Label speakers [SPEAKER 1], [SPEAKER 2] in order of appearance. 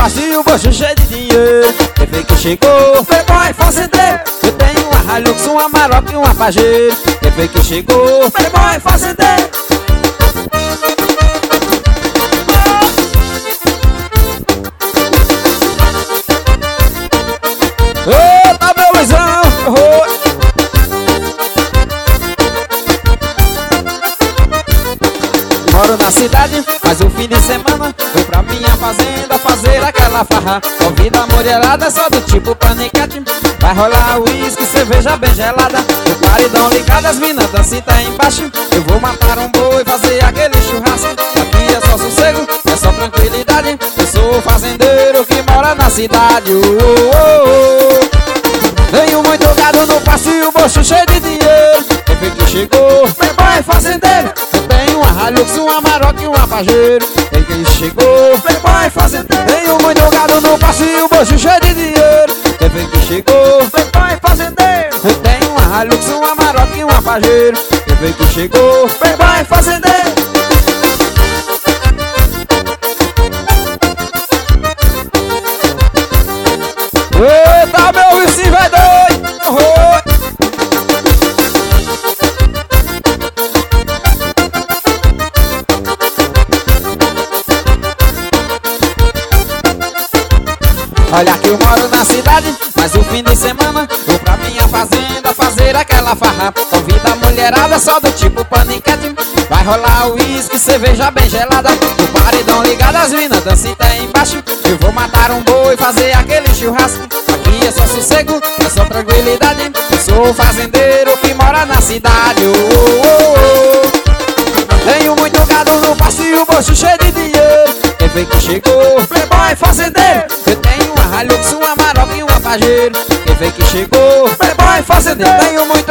[SPEAKER 1] passo e o bolso cheio de dinheiro. Quem foi que chegou? Playboy fazendeiro. Eu tenho uma Hilux, uma Maroc e uma Pajero. Quem foi que chegou? Playboy fazendeiro. Eita, meu Luizão! Moro na cidade, mas o fim de semana vou pra minha fazenda fazer aquela farra. Convido a mulherada só do tipo paniquete. Vai rolar uísque, cerveja bem gelada. O paredão ligado, as minas dançam tá embaixo. Eu vou matar um boi, fazer aquele churrasco. Aqui é só sossego, é só tranquilidade. Eu sou fazendeiro que mora na cidade. Tenho muito gado no passo e o bolso cheio de dinheiro. Quem foi que chegou? Playboy fazendeiro. Eu tenho uma Hilux, uma Maroc e uma Pajero. Quem que chegou? Playboy fazendeiro. Tenho muito gado no passo e o bolso cheio de dinheiro. Quem foi que chegou? Playboy fazendeiro. Eu tenho uma Hilux, uma Maroc e uma Pajero. Quem foi que chegou? Playboy fazendeiro. Eita, meu vizinho vai doido! Olha que eu moro na cidade, mas o fim de semana vou pra minha fazenda fazer aquela farra. Convida a mulherada só do tipo paniquete. Vai rolar uísque, cerveja bem gelada. O paredão ligado, as minas dançam tá embaixo. Eu vou matar um boi, fazer aquele churrasco. Aqui é só sossego, é só tranquilidade. Eu sou fazendeiro que mora na cidade. Tenho muito gado no passo e o bolso cheio de dinheiro. Quem foi que chegou? Playboy fazendeiro. Eu tenho uma Hilux, uma Maroc e uma Pajero. Quem foi que chegou? Playboy fazendeiro. Tenho muito